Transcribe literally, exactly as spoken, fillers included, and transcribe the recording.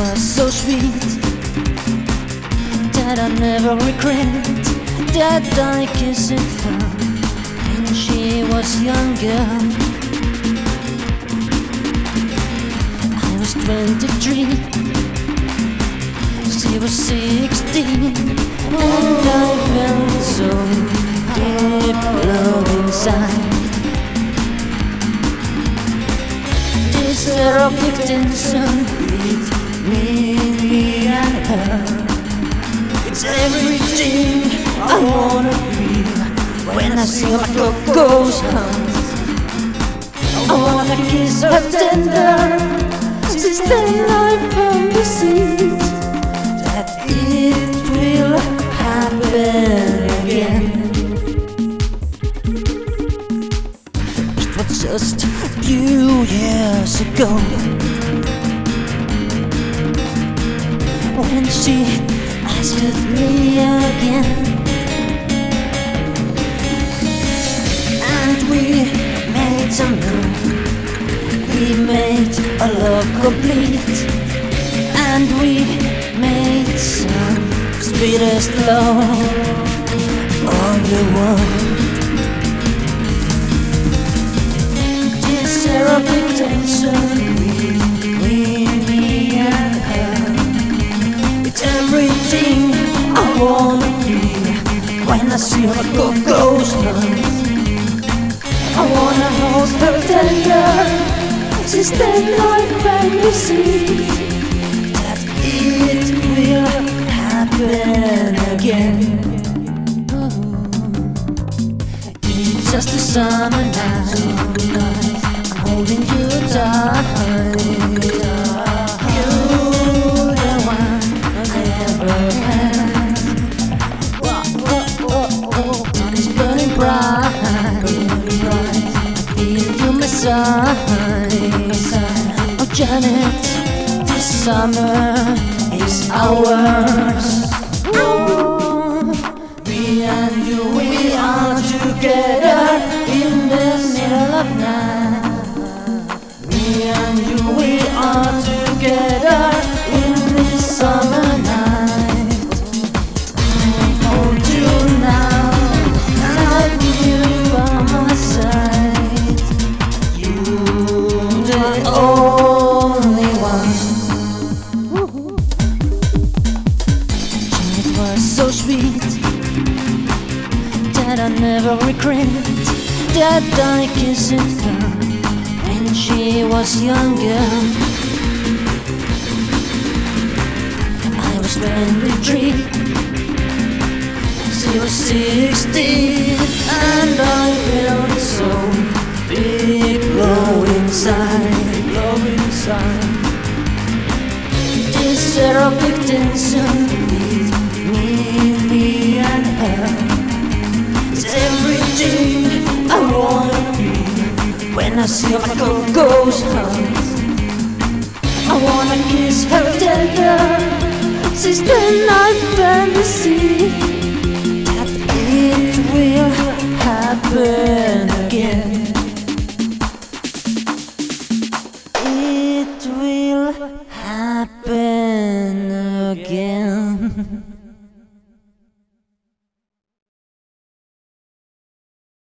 was so sweet that I never regret that I kissed her when she was younger. I was twenty-three, she was sixteen, and I felt so deep love inside. This erotic tension with me and her, it's everything I wanna feel when I see my coco's hands. I wanna kiss her tender, since then I found the seed that it will happen again. It was just a few years ago when she asked me again, and we made some love. We made a love complete, and we made some sweetest love on the world. This erotic tension between me and her, it's everything I wanna feel when I see her coco's hands. I wanna hold her tender, since then I finally see that it will happen again. It's just a summer night, I'm holding you tight. You're the one I ever had. Sun is burning bright, I feel you beside. Oh Janet, this summer is ours. Oh, me and you, we are together in the middle of night. Me and you, we are together in this summer night. I hold you now, and I feel you by my side. You the only one. It was so sweet that I never regret that I kissed her when she was younger. I was twenty-three, she was sixteen, and I felt so deep low inside, low inside. This erotic tension between me and her, it's everything I wanna feel when I see my coco's hands. I wanna kiss her tender, since then I found the seed that it will happen